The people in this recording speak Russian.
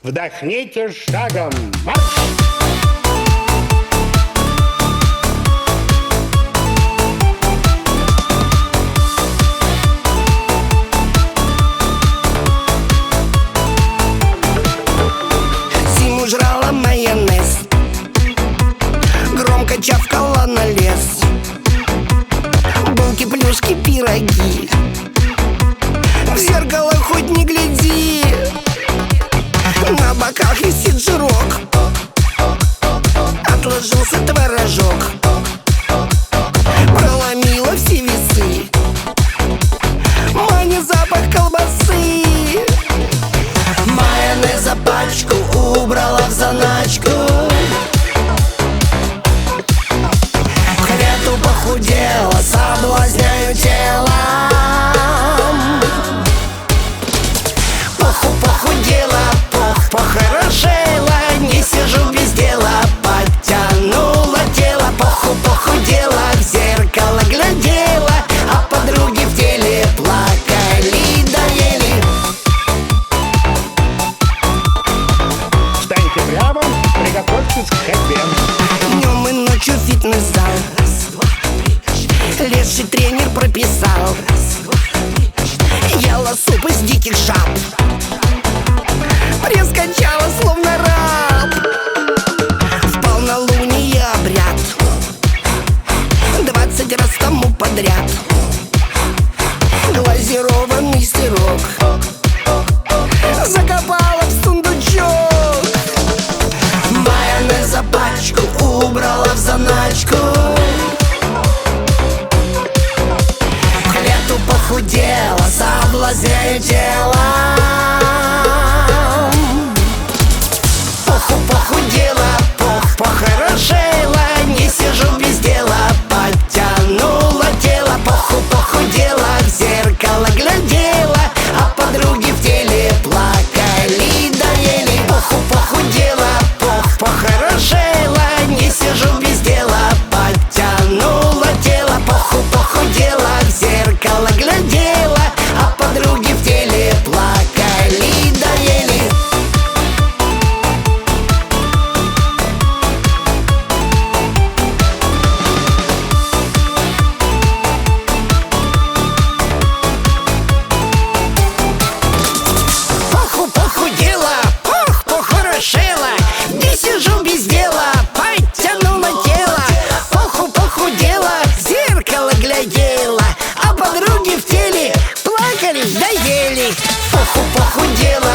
Вдохните шагом марш! Зиму жрала майонез, громко чавкала на лес. Булки, плюшки, пироги, в зеркало хоть не гляди. На боках висит жирок, отложился творожок. Проломила все весы, манит запах колбасы. Майонеза пачку убрала в заначку. К лету похудела, соблазняю телом. Похудела, похорошела, не сижу без дела, подтянула тело. Похудела, в зеркало глядела, а подруги в теле плакали, доели. Встаньте прямо, приготовьтесь к ходьбе. Днем и ночью фитнес-зал, лучший тренер прописал. Ела суп из диких жаб, пресс качала словно раб. В полнолуние обряд, 20 раз тому подряд. Глазированный сырок закопала в сундучок. Майонеза пачку убрала в заначку. К лету похудела, соблазняю телом. Похудела, похорошела, не сижу без дела, подтянула тело. Похудела, в зеркало глядела, а подруги в теле плакали, доели. Похудела, похорошела, не сижу без дела, подтянула тело. Похудела, в зеркало глядела, а подруги в теле плакали, доели. Похудела, похорошела, не сижу без дела, подтянула тело. Похудела, в зеркало глядела, а подруги в теле плакали, доели. Похудела,